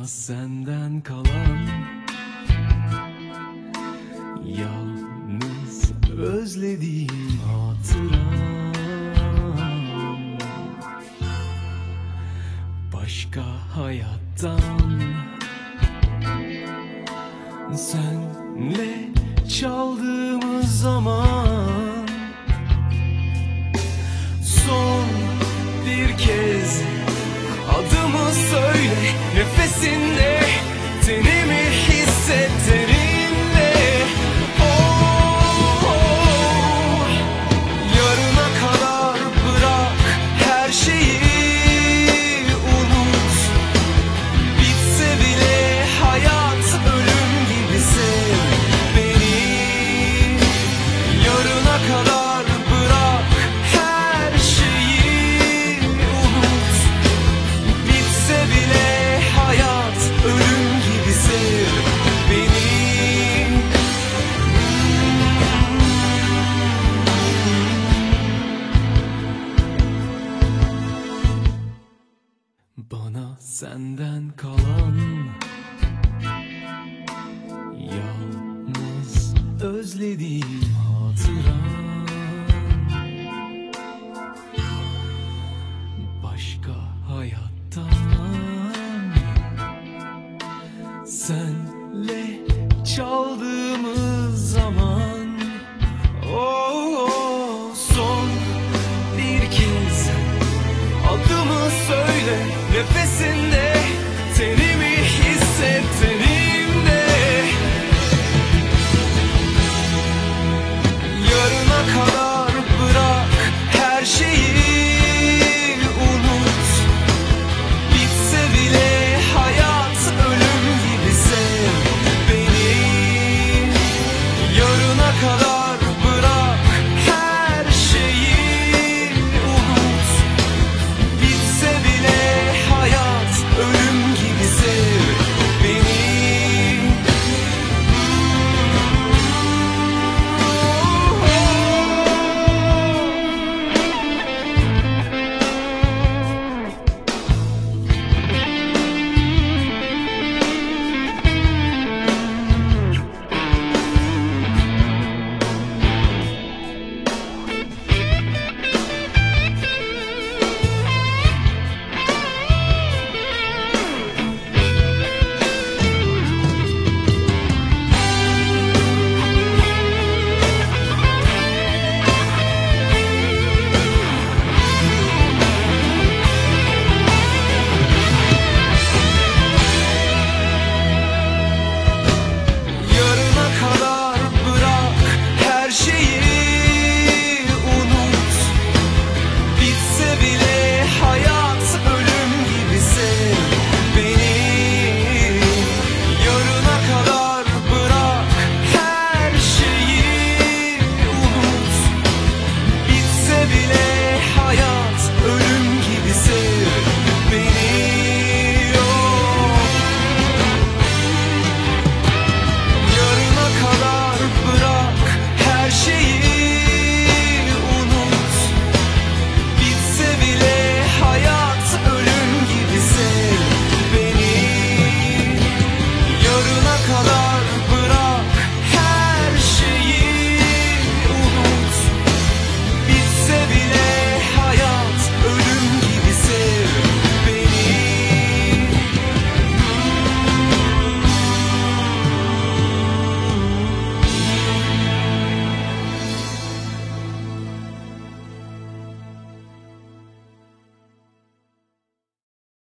senden kalan yalnız özlediğim hatıram. Başka hayattan senle çaldığımız zaman son bir kez adımı söyle, nefesinle tenimi hisset derinle. Oh, oh. Yarına kadar bırak her şeyi, unut. Bitse bile hayat ölüm gibi sev beni. Yarına kadar bırak her şeyi, unut. Bitse bile hayat ölüm gibi sev beni. Bana senden kalan yalnız özlediğim hatıram. Başka hayattan senle çaldığımız zaman oh, oh, son bir kez adımı söyle, nefesinde tenimi hisset tenimde. Yarına kadar bırak her şeyi, unut. Bitse bile hayat ölüm gibi sev beni. Yarına kadar